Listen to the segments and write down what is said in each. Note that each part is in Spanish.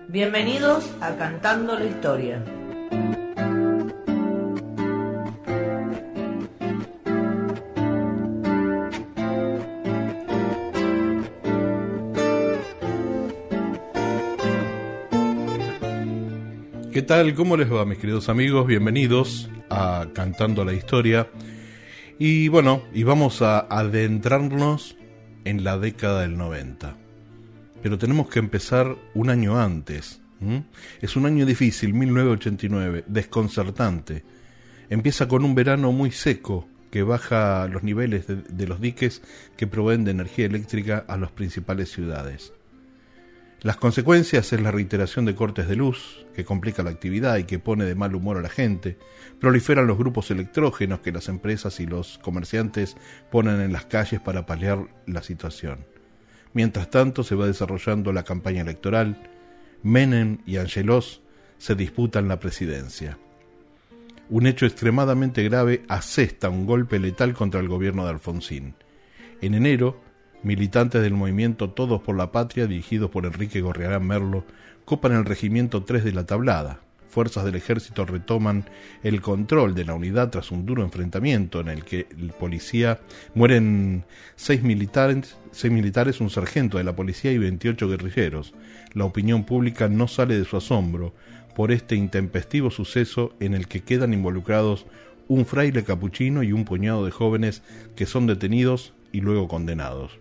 Bienvenidos a Cantando la Historia. ¿Qué tal? ¿Cómo les va, mis queridos amigos? Bienvenidos a Cantando la Historia. Y bueno, vamos a adentrarnos en la década del 90. Pero tenemos que empezar un año antes. Es un año difícil, 1989, desconcertante. Empieza con un verano muy seco que baja los niveles de los diques que proveen de energía eléctrica a las principales ciudades. Las consecuencias es la reiteración de cortes de luz, que complica la actividad y que pone de mal humor a la gente. Proliferan los grupos electrógenos que las empresas y los comerciantes ponen en las calles para paliar la situación. Mientras tanto se va desarrollando la campaña electoral. Menem y Angelos se disputan la presidencia. Un hecho extremadamente grave asesta un golpe letal contra el gobierno de Alfonsín. En enero, militantes del movimiento Todos por la Patria, dirigidos por Enrique Gorriarán Merlo, copan el regimiento 3 de la Tablada. Fuerzas del ejército retoman el control de la unidad tras un duro enfrentamiento en el que el policía mueren 6 militares, un sargento de la policía y 28 guerrilleros. La opinión pública no sale de su asombro por este intempestivo suceso en el que quedan involucrados un fraile capuchino y un puñado de jóvenes que son detenidos y luego condenados.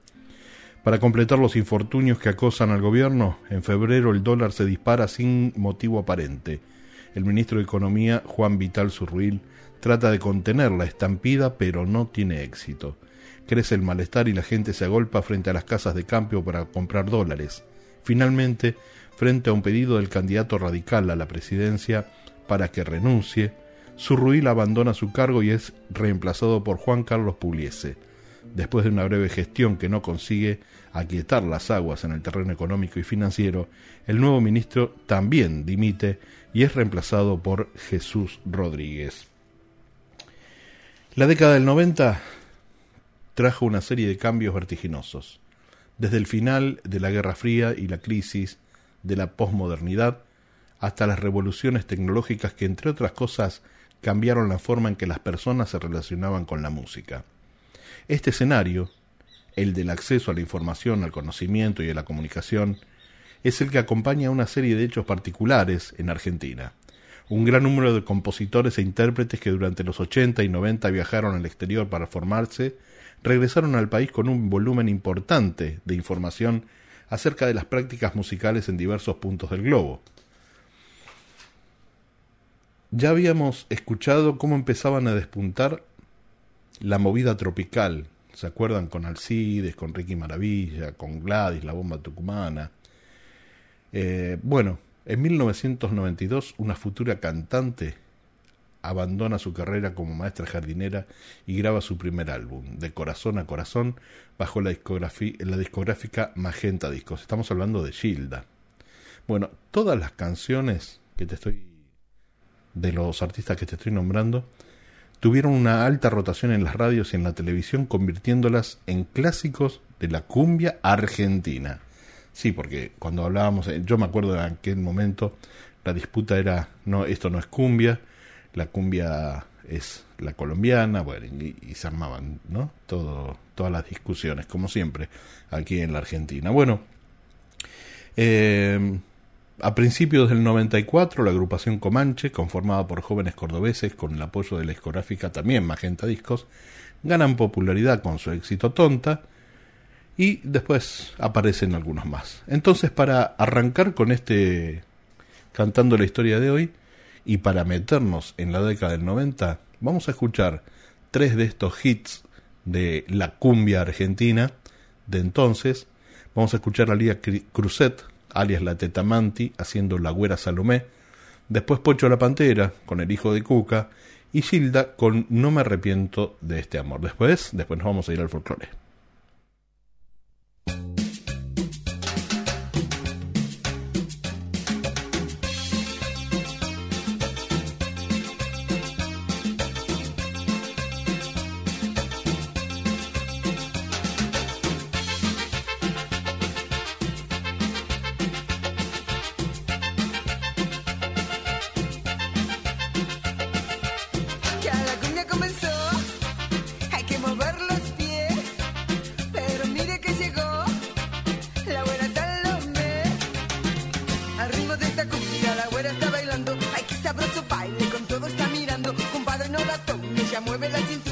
Para completar los infortunios que acosan al gobierno, en febrero el dólar se dispara sin motivo aparente. El ministro de Economía, Juan Vital Zurruil, trata de contener la estampida, pero no tiene éxito. Crece el malestar y la gente se agolpa frente a las casas de cambio para comprar dólares. Finalmente, frente a un pedido del candidato radical a la presidencia para que renuncie, Zurruil abandona su cargo y es reemplazado por Juan Carlos Pugliese. Después de una breve gestión que no consigue aquietar las aguas en el terreno económico y financiero, el nuevo ministro también dimite y es reemplazado por Jesús Rodríguez. La década del 90 trajo una serie de cambios vertiginosos. Desde el final de la Guerra Fría y la crisis de la posmodernidad hasta las revoluciones tecnológicas que, entre otras cosas, cambiaron la forma en que las personas se relacionaban con la música. Este escenario, el del acceso a la información, al conocimiento y a la comunicación, es el que acompaña a una serie de hechos particulares en Argentina. Un gran número de compositores e intérpretes que durante los 80 y 90 viajaron al exterior para formarse, regresaron al país con un volumen importante de información acerca de las prácticas musicales en diversos puntos del globo. Ya habíamos escuchado cómo empezaban a despuntar la movida tropical, ¿se acuerdan? Con Alcides, con Ricky Maravilla, con Gladys, la bomba tucumana. Bueno, en 1992 una futura cantante abandona su carrera como maestra jardinera y graba su primer álbum, De Corazón a Corazón, bajo la discográfica Magenta Discos. Estamos hablando de Gilda. Bueno, todas las canciones de los artistas que te estoy nombrando tuvieron una alta rotación en las radios y en la televisión, convirtiéndolas en clásicos de la cumbia argentina. Sí, porque cuando hablábamos, yo me acuerdo de aquel momento, la disputa era, no, esto no es cumbia, la cumbia es la colombiana, bueno, y se armaban, ¿no? Todas las discusiones, como siempre, aquí en la Argentina. Bueno, a principios del 94, la agrupación Comanche, conformada por jóvenes cordobeses con el apoyo de la discográfica también Magenta Discos, ganan popularidad con su éxito Tonta y después aparecen algunos más. Entonces, para arrancar con Cantando la Historia de hoy y para meternos en la década del 90, vamos a escuchar 3 de estos hits de la cumbia argentina de entonces. Vamos a escuchar a Lía Cruzet, alias La Teta Manti, haciendo La Güera Salomé, después Pocho la Pantera, con El Hijo de Cuca, y Gilda con No me arrepiento de este amor. Después nos vamos a ir al folclore.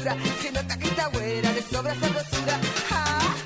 cintura. Se nota que esta güera le sobra sabrosura. Ah.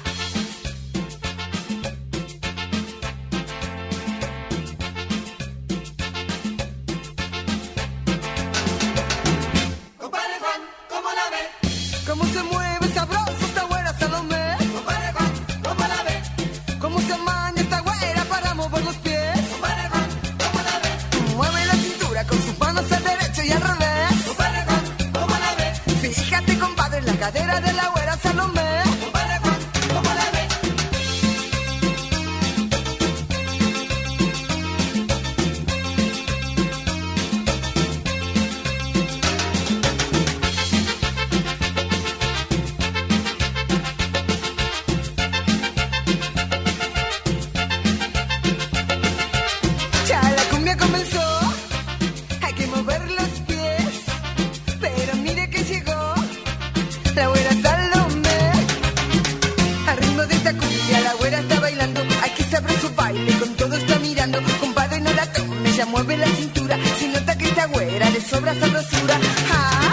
Compadre Juan, ¿cómo la ve? ¿Cómo se mueve sabroso esta güera Salomé? Compadre Juan, ¿cómo la ve? ¿Cómo se maña esta güera para mover los pies? Compadre Juan, ¿cómo la ve? Mueve la cintura con sus manos al derecho y al revés. Compadre Juan, ¿cómo la ve? Fíjate, compadre, en la cadera de la güera Salomé. Compadre Juan, ¿cómo la ve? Ya la cumbia comenzó, hay que mover los pies, pero mire que llegó la güera Salomé. Al ritmo de esta cumbia la güera está bailando, aquí se abre su baile, con todo está mirando. Compadre, no la tome, ya mueve la cintura, se nota que esta güera le sobra sabrosura. Ah.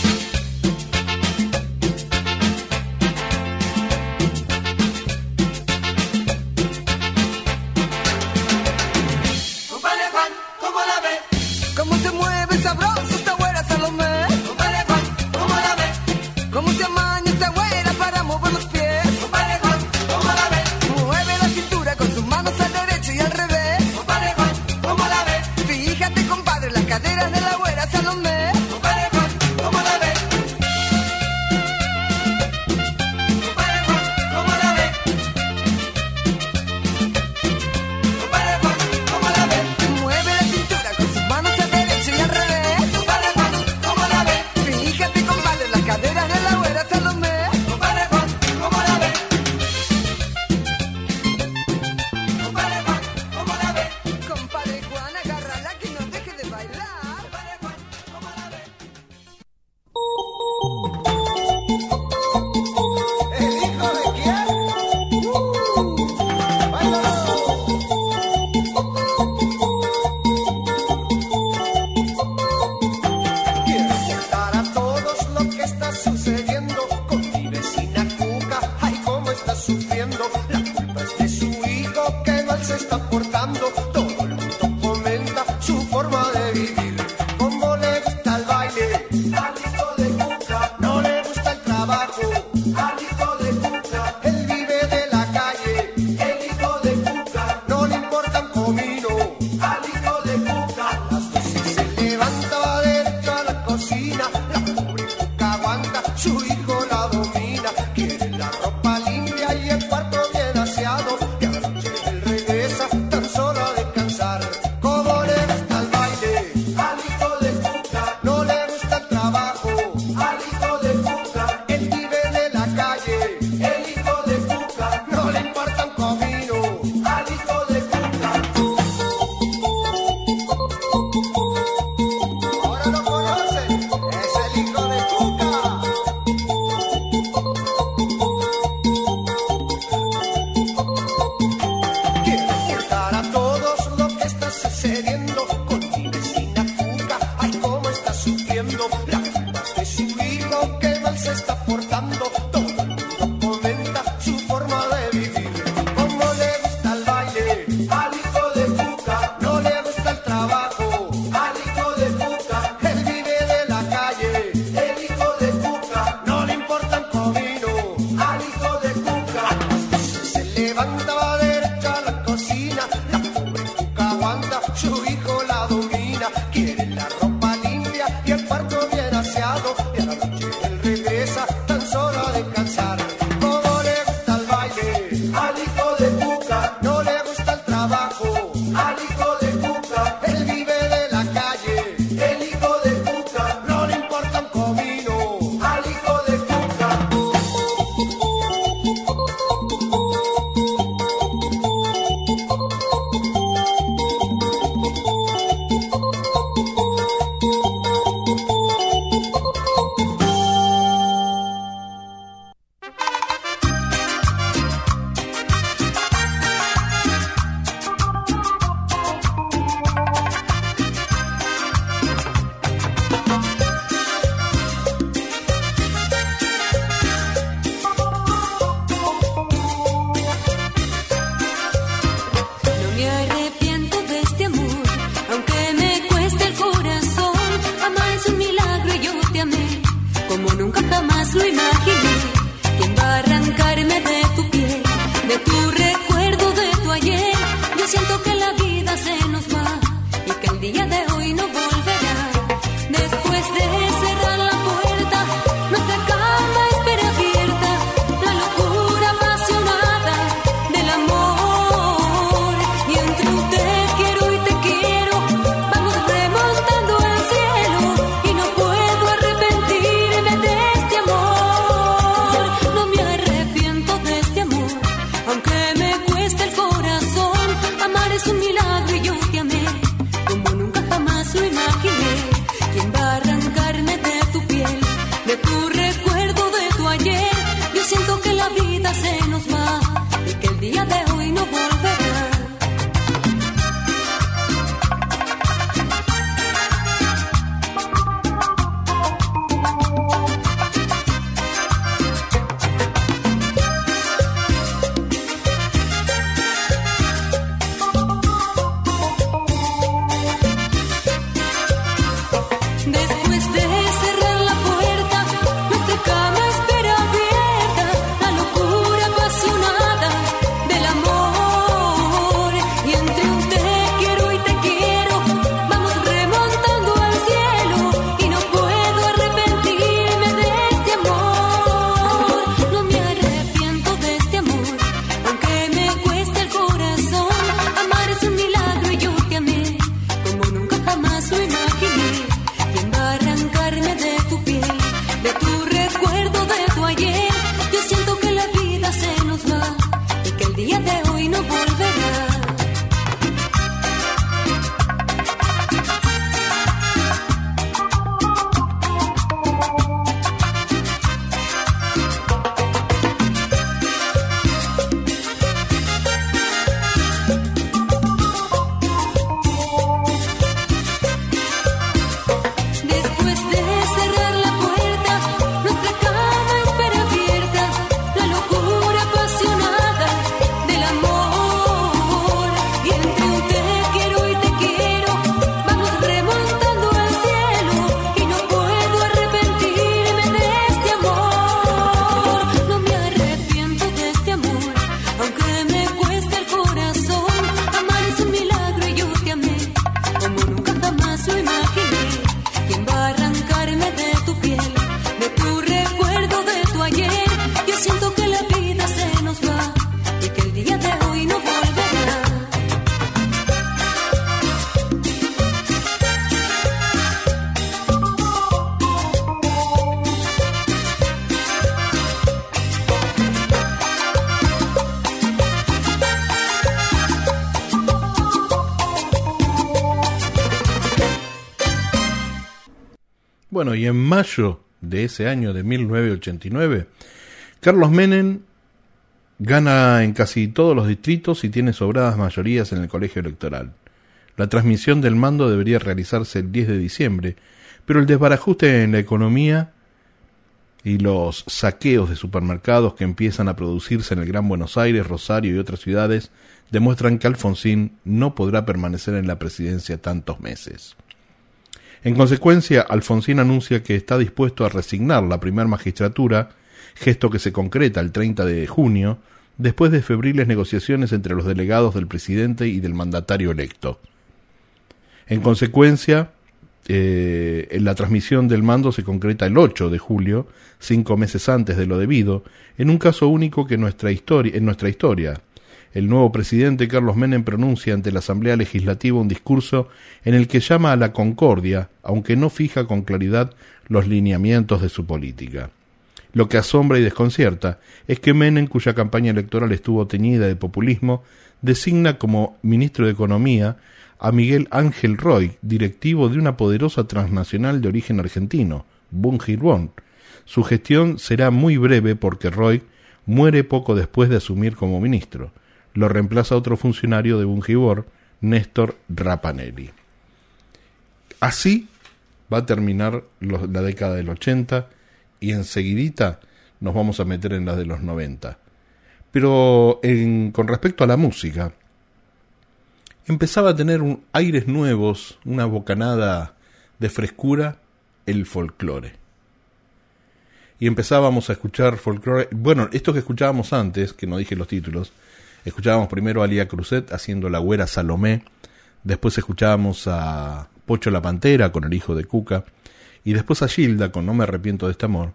Compadre Juan, ¿cómo la ve? ¿Cómo se mueve sabroso esta güera Salomé? Compadre Juan, ¿cómo la ve? ¿Cómo se amaña esta güera para mover los pies? Compadre Juan, ¿cómo la ve? Mueve la cintura con sus manos al derecho y al revés. Compadre Juan, ¿cómo la ve? Fíjate, compadre, las caderas de la güera Salomé. Compadre Juan, ¿cómo la ve? Compadre Juan, ¿cómo la ve? Compadre Juan, ¿cómo la ve? Mueve la cintura con sus manos al derecho y al revés. Compadre Juan, ¿cómo la ve? Fíjate, compadre, las caderas de la güera Salomé. Compadre Juan, ¿cómo la ve? Compadre Juan, ¿cómo la ve? Compadre Juan, agárrala que no deje de bailar. Compadre Juan, ¿cómo la ve? ¿El hijo de quién? ¡Báilalo! Quiero contar a todos lo que está sucediendo con mi vecina Cuca. Ay, cómo está sufriendo. La culpa es de su hijo que mal se está portando. Todo el mundo comenta su forma de vivir. Cómo le gusta el baile al hijo de Cuca. No le gusta el trabajo al hijo de Cuca. Él vive de la calle, el hijo de Cuca. No le importa un comino al hijo de Cuca. A las 12 se levanta, va derecho a la cocina. La pobre Cuca aguanta, su hijo la domina. Quiere la ropa limpia y el cuarto bien aseado. Y a la noche él regresa tan solo a descansar. ¿Cómo le gusta el baile al hijo de Cuca? No le gusta el trabajo al hijo de Cuca. Él vive de la calle, el hijo de Cuca. No le importa un comino al hijo de Cuca. Bueno, y en mayo de ese año de 1989, Carlos Menem gana en casi todos los distritos y tiene sobradas mayorías en el colegio electoral. La transmisión del mando debería realizarse el 10 de diciembre, pero el desbarajuste en la economía y los saqueos de supermercados que empiezan a producirse en el Gran Buenos Aires, Rosario y otras ciudades demuestran que Alfonsín no podrá permanecer en la presidencia tantos meses. En consecuencia, Alfonsín anuncia que está dispuesto a resignar la primera magistratura, gesto que se concreta el 30 de junio, después de febriles negociaciones entre los delegados del presidente y del mandatario electo. En consecuencia, la transmisión del mando se concreta el 8 de julio, 5 meses antes de lo debido, en un caso único que en nuestra historia. El nuevo presidente Carlos Menem pronuncia ante la Asamblea Legislativa un discurso en el que llama a la concordia, aunque no fija con claridad los lineamientos de su política. Lo que asombra y desconcierta es que Menem, cuya campaña electoral estuvo teñida de populismo, designa como ministro de Economía a Miguel Ángel Roig, directivo de una poderosa transnacional de origen argentino, Bunge-Irón. Su gestión será muy breve porque Roig muere poco después de asumir como ministro. Lo reemplaza otro funcionario de Bunge-Irón, Néstor Rapanelli. Así va a terminar la década del 80 y enseguidita nos vamos a meter en la de los 90. Pero con respecto a la música, empezaba a tener aires nuevos, una bocanada de frescura, el folclore. Y empezábamos a escuchar folclore. Bueno, esto que escuchábamos antes, que no dije los títulos, escuchábamos primero a Lía Cruzet haciendo La Güera Salomé, después escuchábamos a Pocho la Pantera con El Hijo de Cuca, y después a Gilda con No me arrepiento de este amor.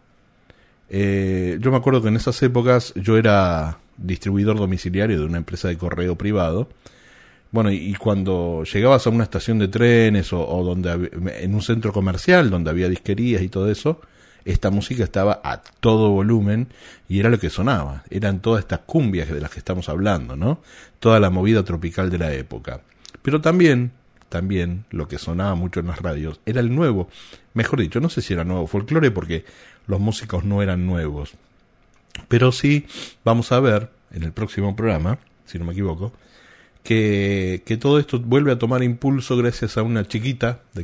Yo me acuerdo que en esas épocas yo era distribuidor domiciliario de una empresa de correo privado. Bueno, y cuando llegabas a una estación de trenes o donde en un centro comercial donde había disquerías y todo eso, esta música estaba a todo volumen y era lo que sonaba. Eran todas estas cumbias de las que estamos hablando, ¿no? Toda la movida tropical de la época. Pero también lo que sonaba mucho en las radios era el nuevo, mejor dicho, no sé si era nuevo folclore porque los músicos no eran nuevos. Pero sí vamos a ver en el próximo programa, si no me equivoco, que todo esto vuelve a tomar impulso gracias a una chiquita de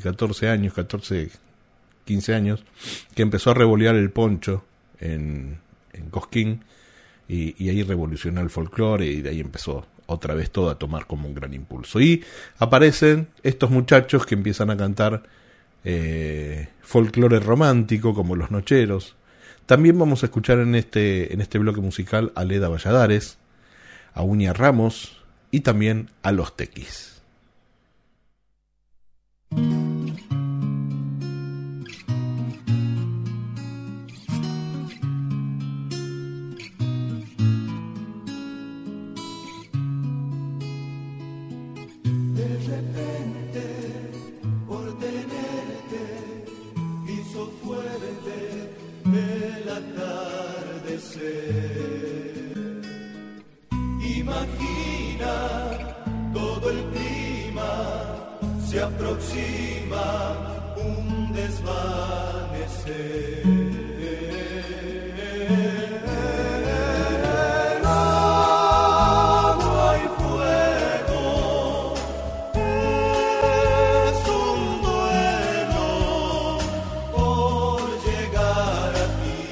15 años, que empezó a revolear el poncho en Cosquín y ahí revolucionó el folclore y de ahí empezó otra vez todo a tomar como un gran impulso. Y aparecen estos muchachos que empiezan a cantar folclore romántico como Los Nocheros. También vamos a escuchar en este bloque musical a Leda Valladares, a Uña Ramos y también a Los Tequis. Se aproxima un desvanecer. Agua y fuego es un duelo por llegar a ti.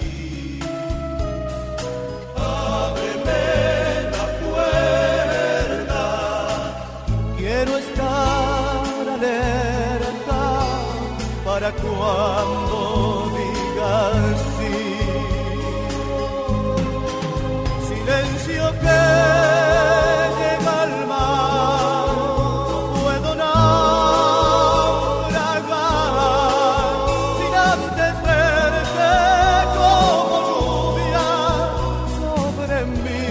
Ábreme la puerta, quiero estar alerta para cuando digas sí. Silencio que llega al mar, no puedo naufragar sin antes verte como lluvia sobre mi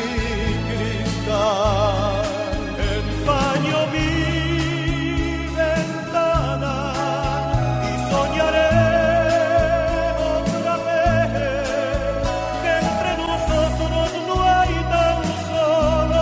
cristal. Empaño mi ventana y soñaré otra vez que entre nosotros no hay tan solo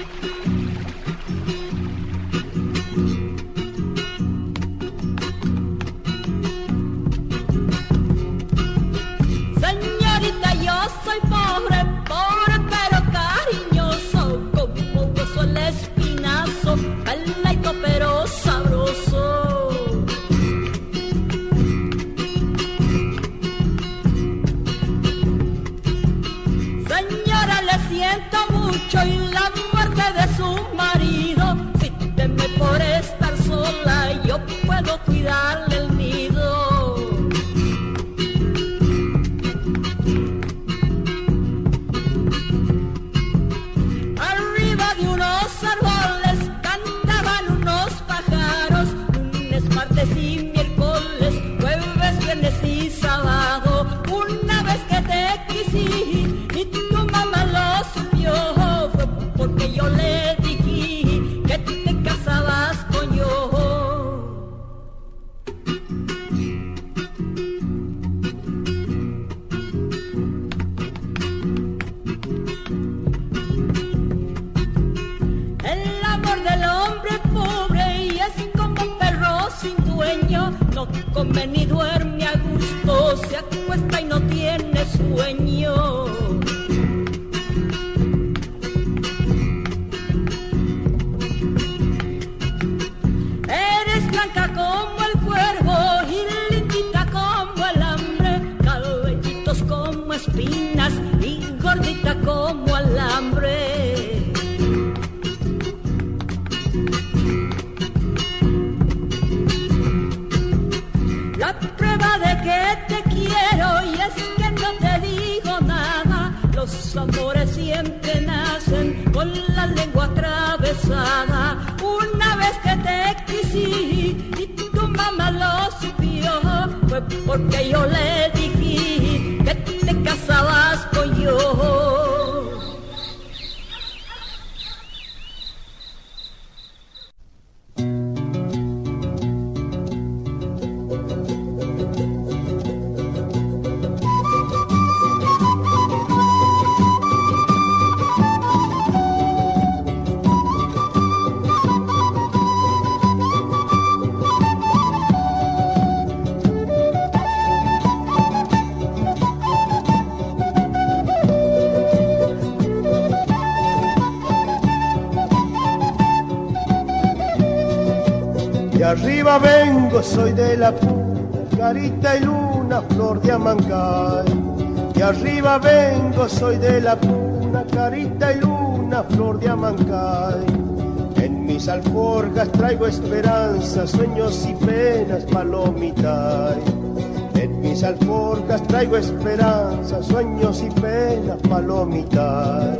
Señorita, yo soy pobre, pobre pero cariñoso, como hueso el espinazo, peladito pero sabroso. Señora, le siento mucho y la muerte de su marido. Si teme por estar sola, yo puedo cuidarle el nido. Arriba de unos árboles cantaban unos pájaros, lunes, martes y miércoles, jueves, viernes y sábado. Una vez que te quisí y tu mamá lo supió, fue porque yo le dije que te casabas con yo. El amor del hombre pobre y es como un perro sin dueño, no come ni duerme a gusto, se acuesta y no tiene sueño. Eres blanca como el cuervo y lindita como el hambre, cabellitos como espinas y gordita como alambre. La prueba de que te quiero y es que no te digo nada, los amores siempre nacen con la lengua atravesada. Una vez que te quisí y tu mamá lo supió, fue porque yo le dije que te casabas con yo. De arriba vengo, soy de la puna, carita y luna, flor de Amancay. De arriba vengo, soy de la puna, carita y luna, flor de Amancay. En mis alforjas traigo esperanza, sueños y penas, palomitay. En mis alforjas traigo esperanza, sueños y penas, palomitay.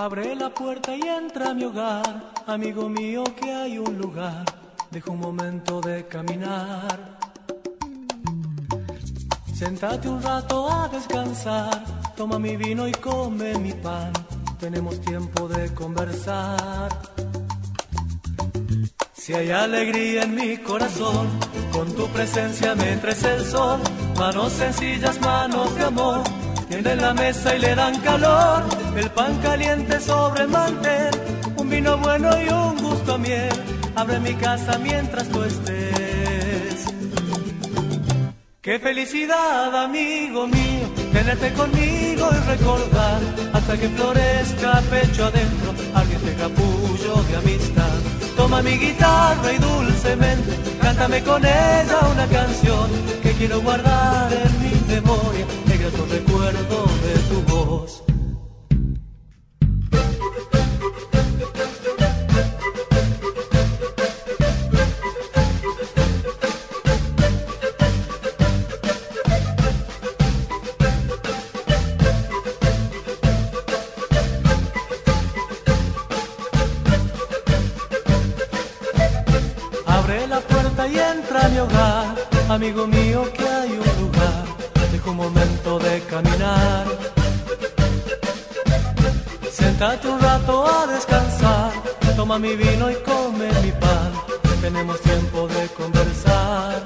Abre la puerta y entra a mi hogar, amigo mío, que hay un lugar. Deja un momento de caminar. Séntate un rato a descansar, toma mi vino y come mi pan. Tenemos tiempo de conversar. Si hay alegría en mi corazón, con tu presencia me crece el sol. Manos sencillas, manos de amor, tienden la mesa y le dan calor. El pan caliente sobre el mantel, un vino bueno y un gusto a miel. Abre mi casa mientras tú estés. Qué felicidad, amigo mío, tenerte conmigo y recordar hasta que florezca pecho adentro, ardiente capullo de amistad. Toma mi guitarra y dulcemente cántame con ella una canción que quiero guardar en mi memoria, el grato recuerdo de tu voz. Amigo mío, que hay un lugar, deja un momento de caminar. Séntate un rato a descansar, toma mi vino y come mi pan. Tenemos tiempo de conversar.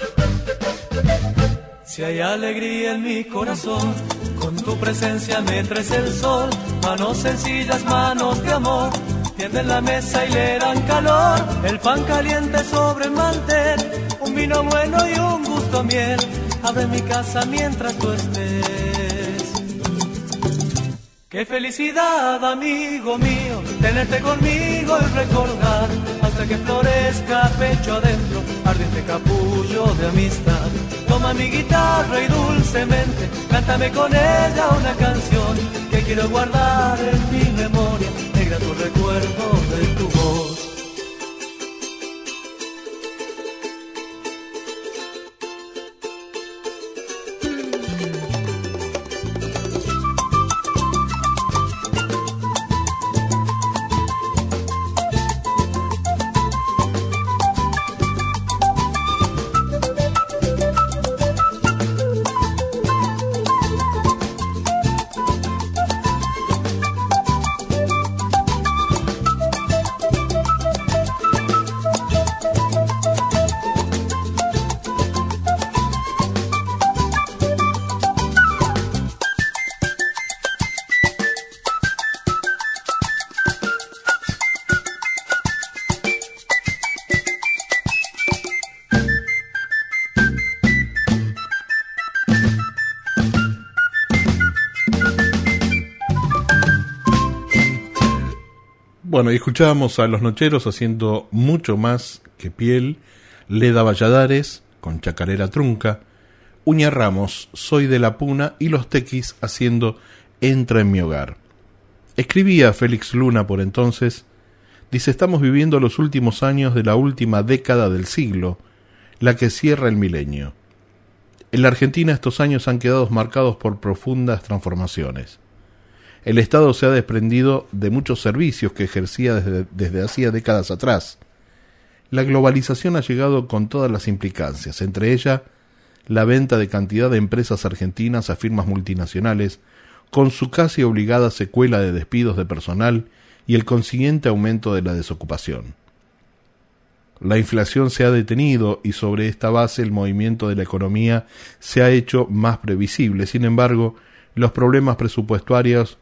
Si hay alegría en mi corazón, con tu presencia me crece el sol. Manos sencillas, manos de amor, tienden la mesa y le dan calor. El pan caliente sobre el mantel, un vino bueno y un gusto a miel. Abre mi casa mientras tú estés. Qué felicidad, amigo mío, tenerte conmigo y recordar hasta que florezca pecho adentro, ardiente capullo de amistad. Toma mi guitarra y dulcemente cántame con ella una canción que quiero guardar en mi memoria, el grato recuerdo de tu voz. Bueno, y escuchábamos a Los Nocheros haciendo Mucho Más que Piel, Leda Valladares con Chacarera Trunca, Uña Ramos, Soy de la Puna y Los Tequis haciendo Entra en mi hogar. Escribía Félix Luna por entonces, dice: estamos viviendo los últimos años de la última década del siglo, la que cierra el milenio. En la Argentina estos años han quedado marcados por profundas transformaciones. El Estado se ha desprendido de muchos servicios que ejercía desde hacía décadas atrás. La globalización ha llegado con todas las implicancias, entre ellas la venta de cantidad de empresas argentinas a firmas multinacionales, con su casi obligada secuela de despidos de personal y el consiguiente aumento de la desocupación. La inflación se ha detenido y sobre esta base el movimiento de la economía se ha hecho más previsible. Sin embargo, los problemas presupuestarios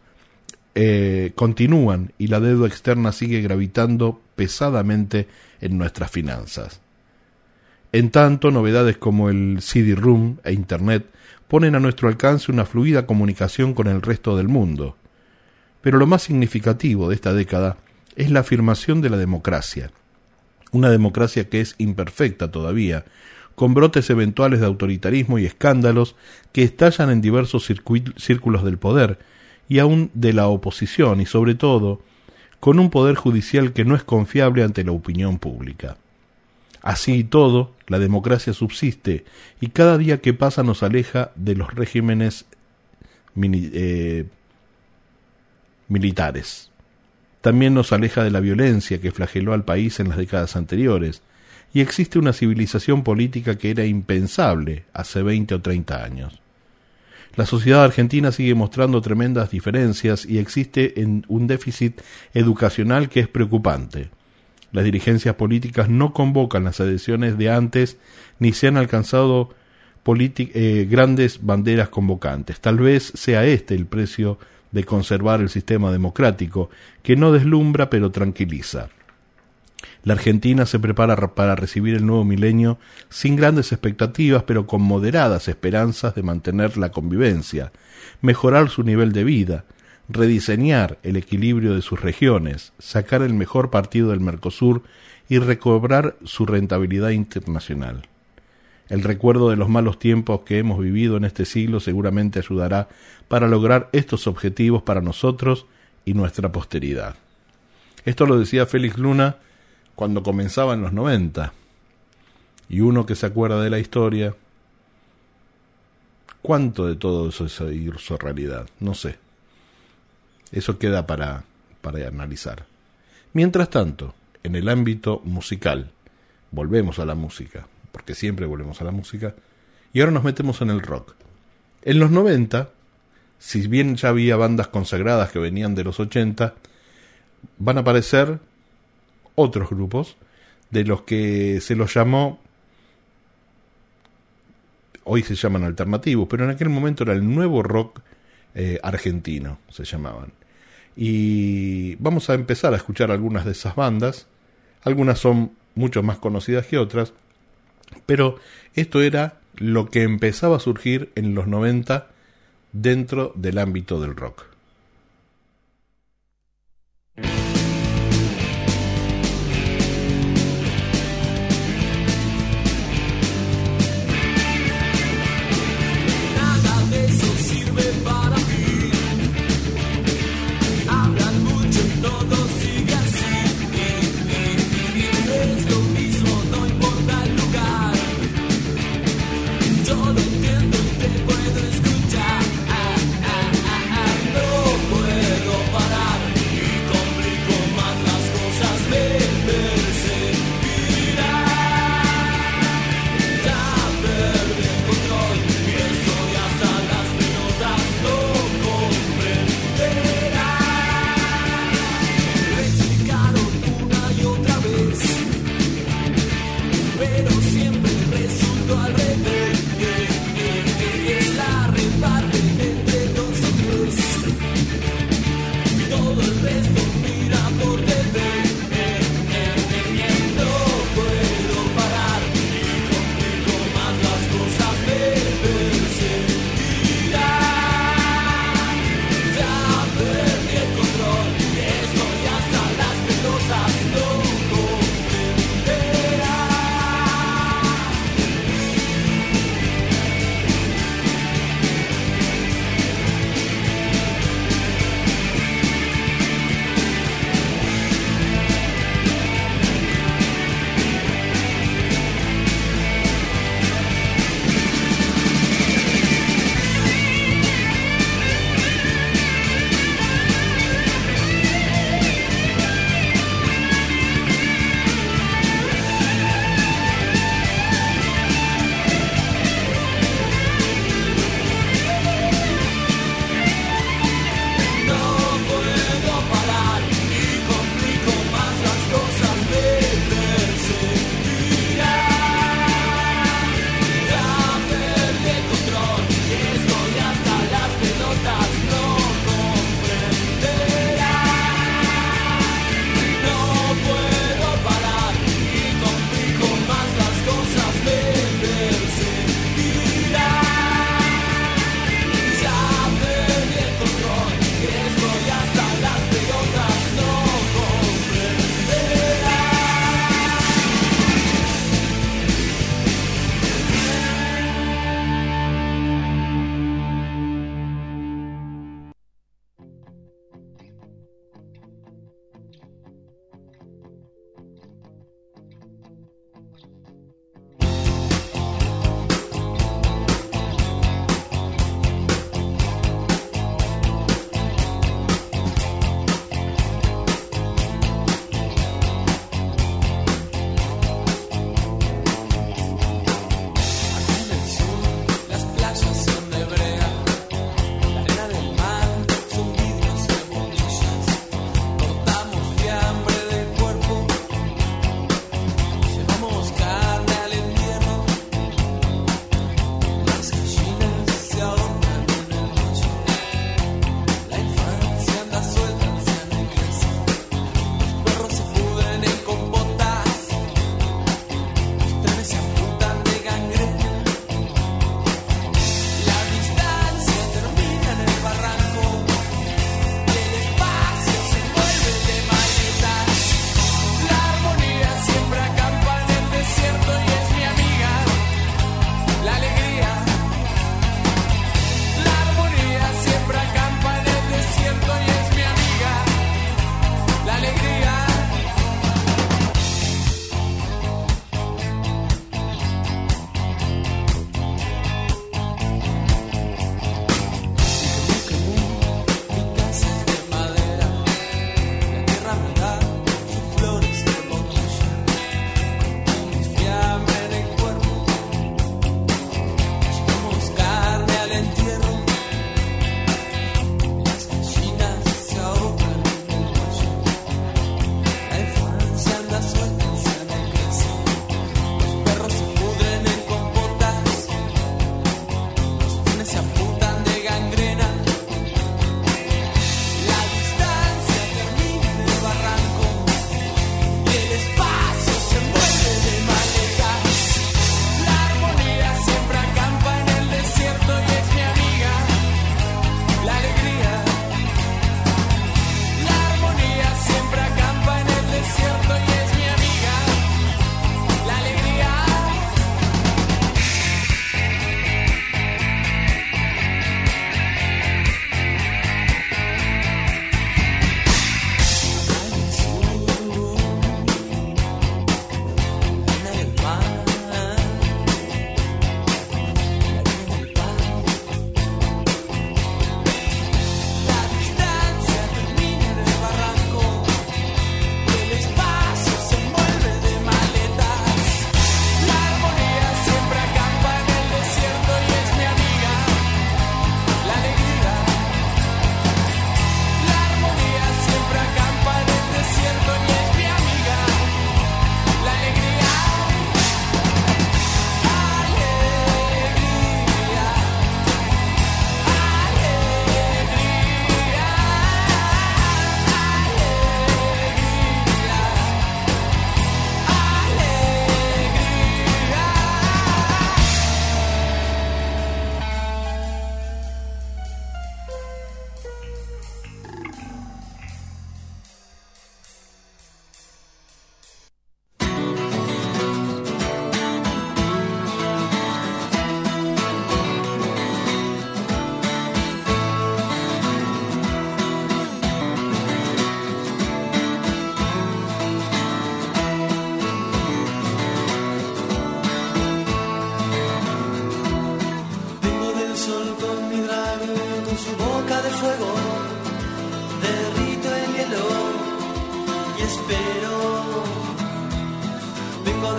continúan y la deuda externa sigue gravitando pesadamente en nuestras finanzas. En tanto, novedades como el CD-ROOM e Internet ponen a nuestro alcance una fluida comunicación con el resto del mundo. Pero lo más significativo de esta década es la afirmación de la democracia, una democracia que es imperfecta todavía, con brotes eventuales de autoritarismo y escándalos que estallan en diversos círculos del poder y aún de la oposición, y sobre todo con un poder judicial que no es confiable ante la opinión pública. Así y todo, la democracia subsiste y cada día que pasa nos aleja de los regímenes militares. También nos aleja de la violencia que flageló al país en las décadas anteriores, y existe una civilización política que era impensable hace 20 o 30 años. La sociedad argentina sigue mostrando tremendas diferencias y existe un déficit educacional que es preocupante. Las dirigencias políticas no convocan las adhesiones de antes ni se han alcanzado grandes banderas convocantes. Tal vez sea este el precio de conservar el sistema democrático, que no deslumbra pero tranquiliza. La Argentina se prepara para recibir el nuevo milenio sin grandes expectativas, pero con moderadas esperanzas de mantener la convivencia, mejorar su nivel de vida, rediseñar el equilibrio de sus regiones, sacar el mejor partido del Mercosur y recobrar su rentabilidad internacional. El recuerdo de los malos tiempos que hemos vivido en este siglo seguramente ayudará para lograr estos objetivos para nosotros y nuestra posteridad. Esto lo decía Félix Luna cuando comenzaba en los 90. Y uno que se acuerda de la historia, ¿cuánto de todo eso se hizo realidad? No sé. Eso queda para analizar. Mientras tanto, en el ámbito musical, volvemos a la música, porque siempre volvemos a la música, y ahora nos metemos en el rock. En los 90, si bien ya había bandas consagradas que venían de los 80, van a aparecer otros grupos de los que se los llamó, hoy se llaman alternativos, pero en aquel momento era el nuevo rock argentino, se llamaban. Y vamos a empezar a escuchar algunas de esas bandas. Algunas son mucho más conocidas que otras, pero esto era lo que empezaba a surgir en los 90 dentro del ámbito del rock. Todo entiendo y te puedo escuchar. No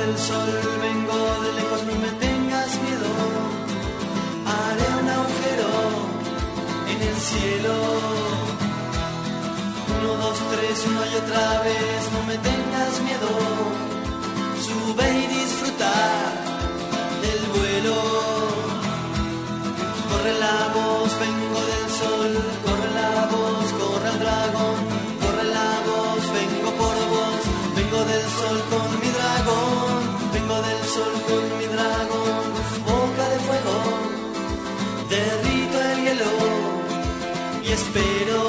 del sol, vengo de lejos, no me tengas miedo. Haré un agujero en el cielo. 1, 2, 3, una y otra vez, no me tengas miedo. Sube y disfruta del vuelo. Corre la voz, vengo del sol, corre la voz, corre el dragón, corre la voz, vengo por vos, vengo del sol con mi dragón, vengo del sol con mi dragón, con su boca de fuego, derrito el hielo y espero.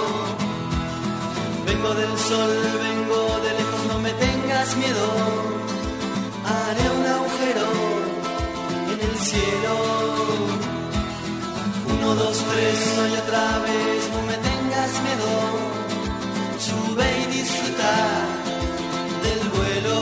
Vengo del sol, vengo de lejos, no me tengas miedo, haré un agujero en el cielo. 1, 2, 3, una y otra vez, no me tengas miedo. Sube y disfruta del vuelo.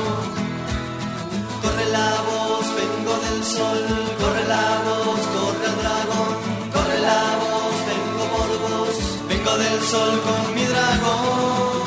Corre la voz, vengo del sol. Corre la voz, corre el dragón. Corre la voz, vengo por vos. Vengo del sol con mi dragón.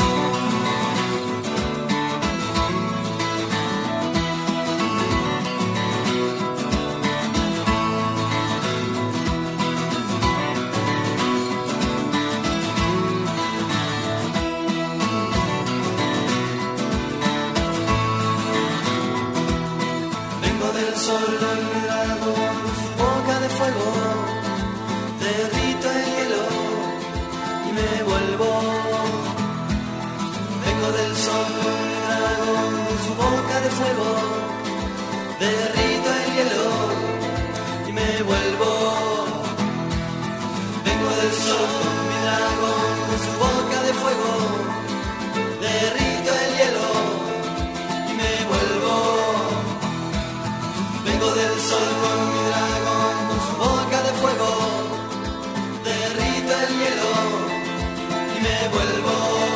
Sol en mi dragón, su boca de fuego, derrito el hielo y me vuelvo. Vengo del sol con mi dragón, su boca de fuego, derrito el hielo y me vuelvo. Vengo del sol con mi dragón, su boca de fuego, derrito el hielo y me vuelvo. Vengo del sol con mi dragón, con su boca de fuego, derrito el hielo y me vuelvo.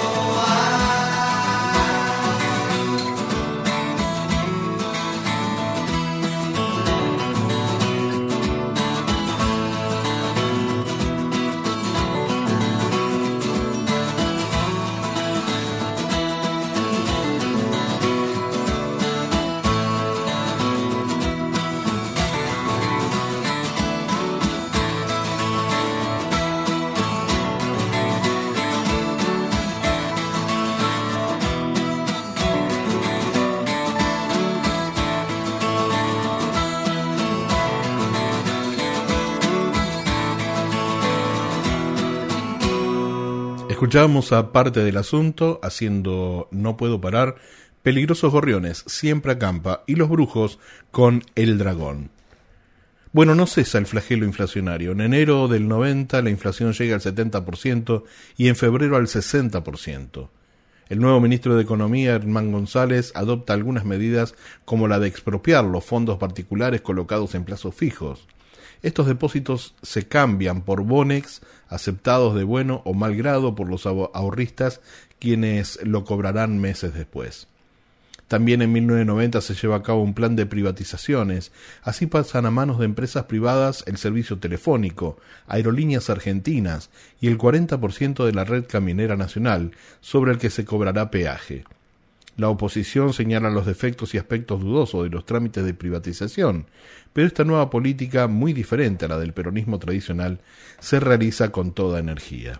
Escuchábamos a Parte del Asunto haciendo No Puedo Parar, Peligrosos Gorriones, Siempre Acampa y Los Brujos con El Dragón. Bueno, no cesa el flagelo inflacionario. En enero del 90 la inflación llega al 70% y en febrero al 60%. El nuevo ministro de Economía, Hernán González, adopta algunas medidas como la de expropiar los fondos particulares colocados en plazos fijos. Estos depósitos se cambian por bonex aceptados de bueno o mal grado por los ahorristas, quienes lo cobrarán meses después. También en 1990 se lleva a cabo un plan de privatizaciones. Así pasan a manos de empresas privadas el servicio telefónico, Aerolíneas Argentinas y el 40% de la red caminera nacional, sobre el que se cobrará peaje. La oposición señala los defectos y aspectos dudosos de los trámites de privatización, pero esta nueva política, muy diferente a la del peronismo tradicional, se realiza con toda energía.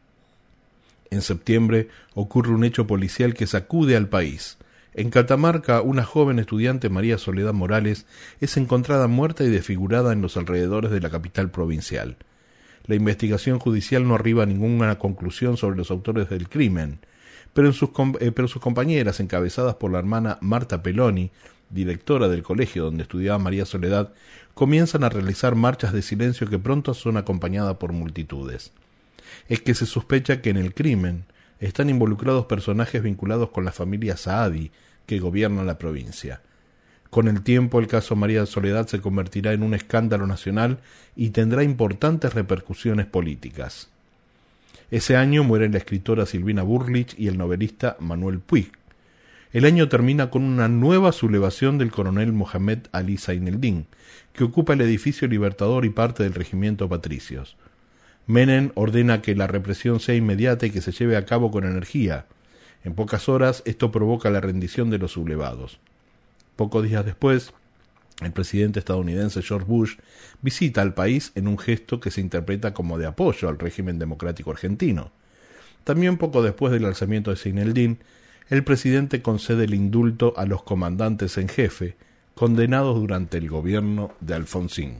En septiembre ocurre un hecho policial que sacude al país. En Catamarca, una joven estudiante, María Soledad Morales, es encontrada muerta y desfigurada en los alrededores de la capital provincial. La investigación judicial no arriba a ninguna conclusión sobre los autores del crimen, pero sus compañeras, encabezadas por la hermana Marta Peloni, directora del colegio donde estudiaba María Soledad, comienzan a realizar marchas de silencio que pronto son acompañadas por multitudes. Es que se sospecha que en el crimen están involucrados personajes vinculados con la familia Saadi, que gobierna la provincia. Con el tiempo, el caso María Soledad se convertirá en un escándalo nacional y tendrá importantes repercusiones políticas. Ese año mueren la escritora Silvina Burlich y el novelista Manuel Puig. El año termina con una nueva sublevación del coronel Mohamed Ali Zaineldin, que ocupa el edificio Libertador y parte del regimiento Patricios. Menem ordena que la represión sea inmediata y que se lleve a cabo con energía. En pocas horas esto provoca la rendición de los sublevados. Pocos días después, el presidente estadounidense George Bush visita al país en un gesto que se interpreta como de apoyo al régimen democrático argentino. También poco después del alzamiento de Zein el-Din, el presidente concede el indulto a los comandantes en jefe, condenados durante el gobierno de Alfonsín.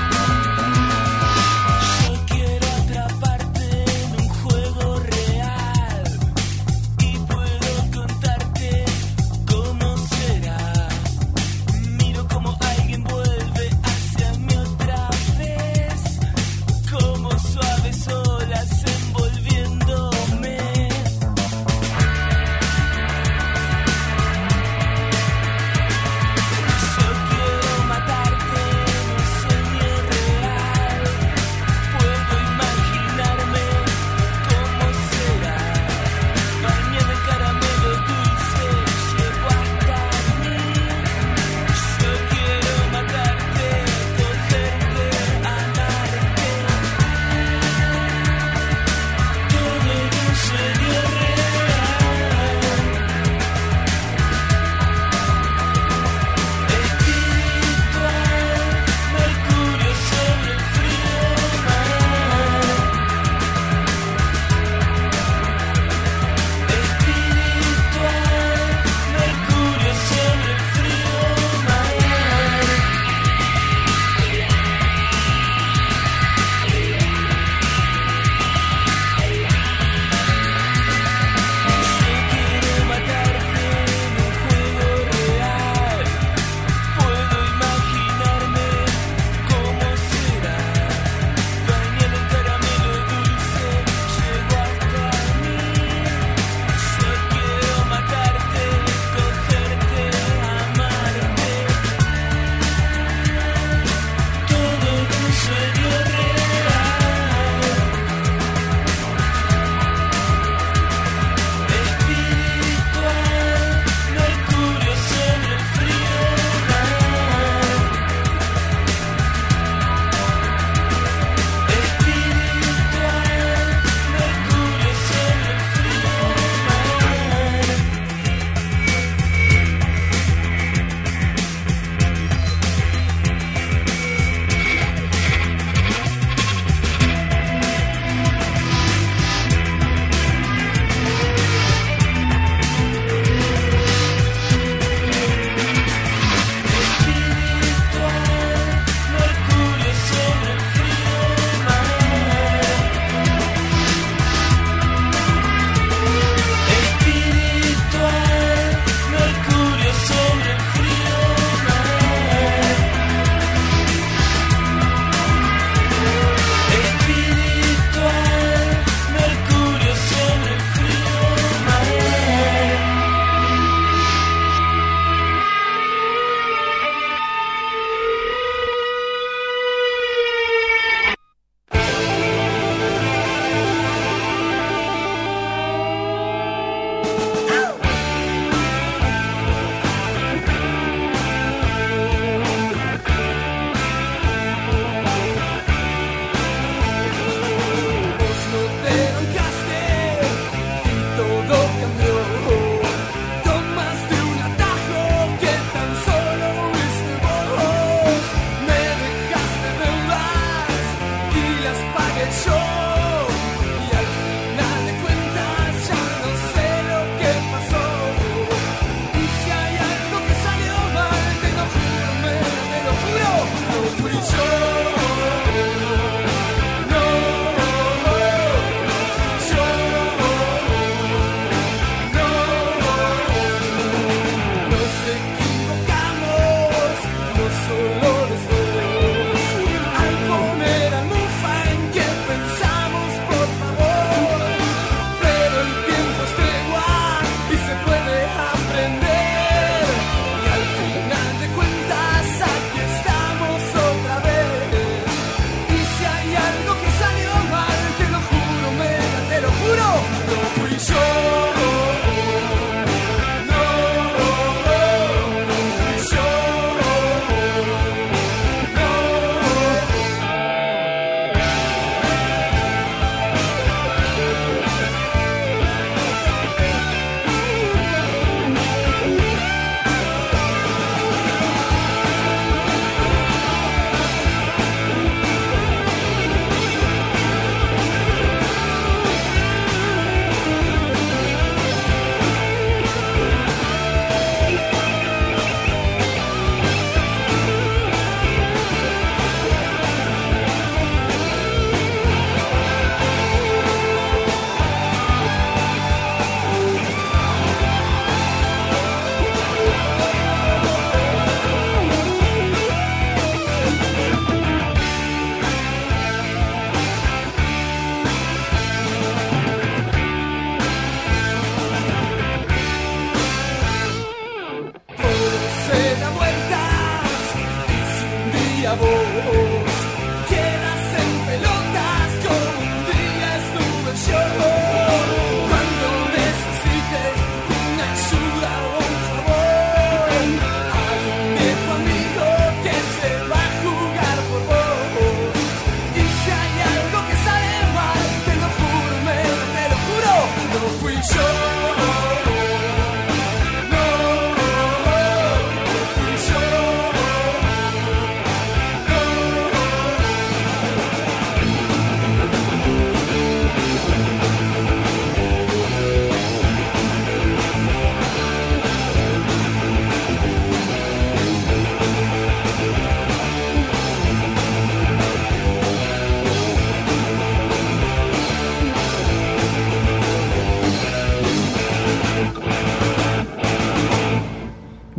Yo quiero atraparte en un juego real.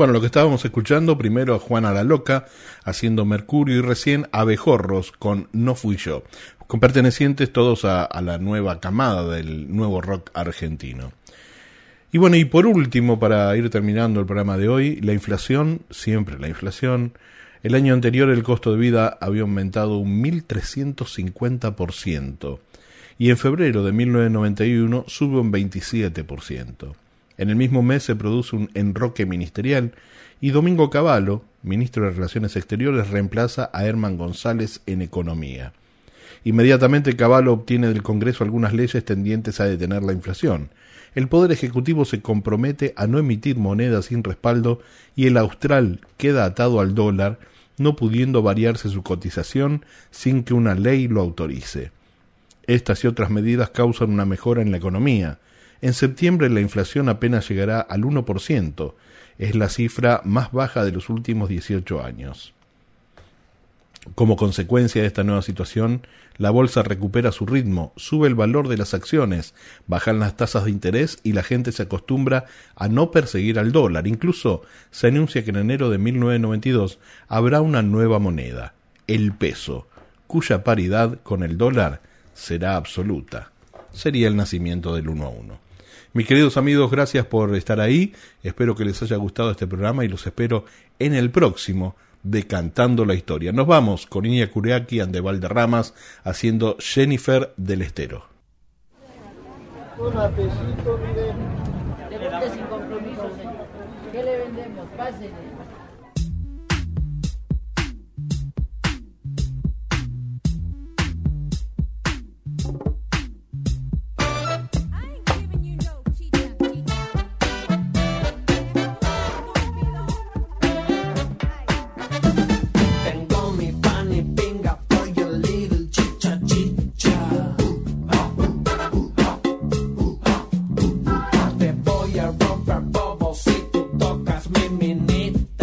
Bueno, lo que estábamos escuchando, primero a Juana la Loca haciendo Mercurio y recién Abejorros con No Fui Yo, con pertenecientes todos a la nueva camada del nuevo rock argentino. Y bueno, y por último, para ir terminando el programa de hoy, la inflación, siempre la inflación. El año anterior el costo de vida había aumentado un 1.350% y en febrero de 1991 sube un 27%. En el mismo mes se produce un enroque ministerial y Domingo Cavallo, ministro de Relaciones Exteriores, reemplaza a Herman González en Economía. Inmediatamente Cavallo obtiene del Congreso algunas leyes tendientes a detener la inflación. El Poder Ejecutivo se compromete a no emitir monedas sin respaldo y el austral queda atado al dólar, no pudiendo variarse su cotización sin que una ley lo autorice. Estas y otras medidas causan una mejora en la economía. En septiembre la inflación apenas llegará al 1%, es la cifra más baja de los últimos 18 años. Como consecuencia de esta nueva situación, la bolsa recupera su ritmo, sube el valor de las acciones, bajan las tasas de interés y la gente se acostumbra a no perseguir al dólar. Incluso se anuncia que en enero de 1992 habrá una nueva moneda, el peso, cuya paridad con el dólar será absoluta. Sería el nacimiento del 1 a 1. Mis queridos amigos, gracias por estar ahí. Espero que les haya gustado este programa y los espero en el próximo de Cantando la Historia. Nos vamos con Iña Curiaki and de Valderramas haciendo Jennifer del Estero. Un apesito, mire. Deporte sin compromiso, señor. ¿Qué le vendemos? Pásenle. Te voy a romper bobo si tú tocas mi minita.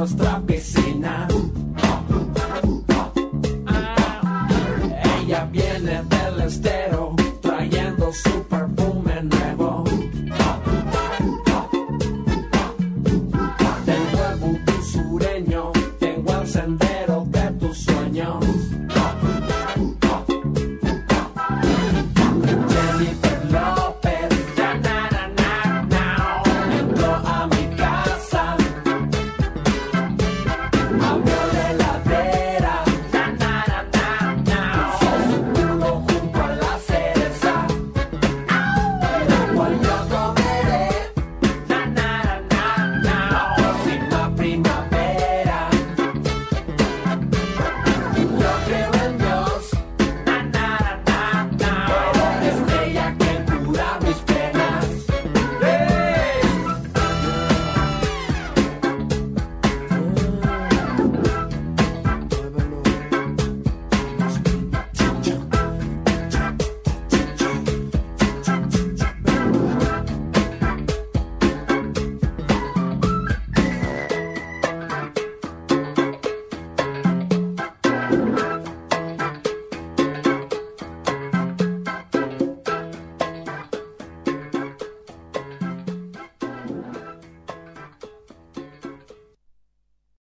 perros trapecistas.